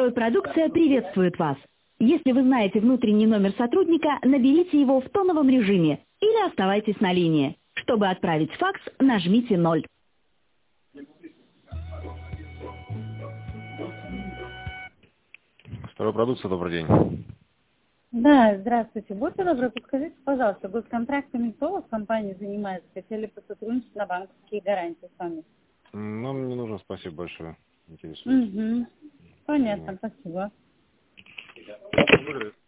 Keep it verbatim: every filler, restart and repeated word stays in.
Строй продукция приветствует вас. Если вы знаете внутренний номер сотрудника, наберите его в тоновом режиме или оставайтесь на линии. Чтобы отправить факс, нажмите ноль. Второй продукция, добрый день. Да, здравствуйте. Будьте добры, подскажите, пожалуйста, госконтрактами кто у вас в компании занимается? Хотели бы сотрудничать на банковские гарантии с вами. Нам не нужно, спасибо большое. Интересует. Угу. Понятно, спасибо.